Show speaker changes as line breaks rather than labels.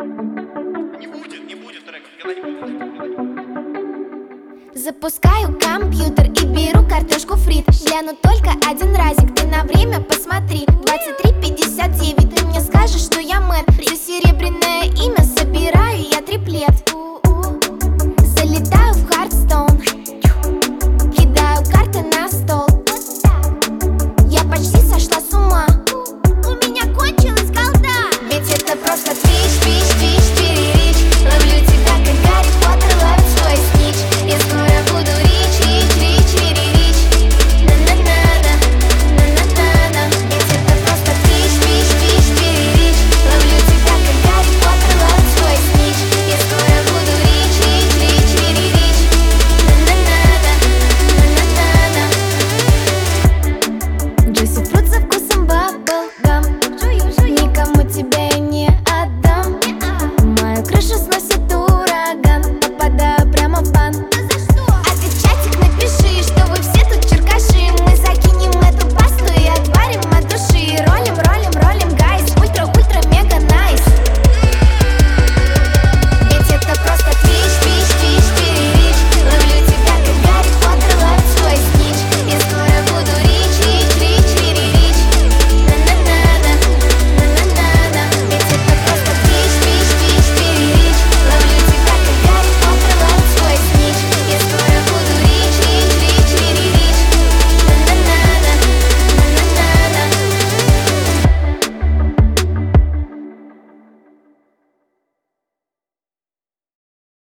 Не будет трека, никогда не будет.
Запускаю компьютер и беру картошку фри. Гляну только один разик, ты на время посмотри. 23:59, ты мне скажешь, что я мэр.